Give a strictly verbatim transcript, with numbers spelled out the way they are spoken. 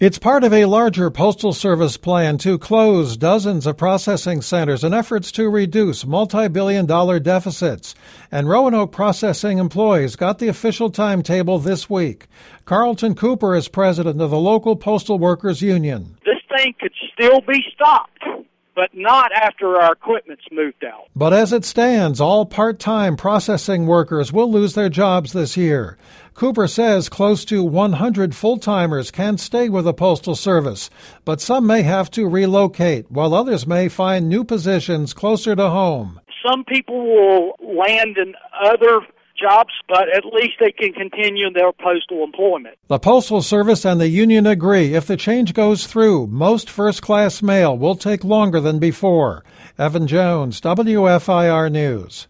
It's part of a larger Postal Service plan to close dozens of processing centers in efforts to reduce multi-billion dollar deficits. And Roanoke Processing employees got the official timetable this week. Carlton Cooper is president of the local Postal Workers Union. This thing could still be stopped, but not after our equipment's moved out. But as it stands, all part-time processing workers will lose their jobs this year. Cooper says close to one hundred full-timers can stay with the Postal Service, but some may have to relocate, while others may find new positions closer to home. Some people will land in other jobs, but at least they can continue their postal employment. The Postal Service and the union agree if the change goes through, most first-class mail will take longer than before. Evan Jones, W F I R News.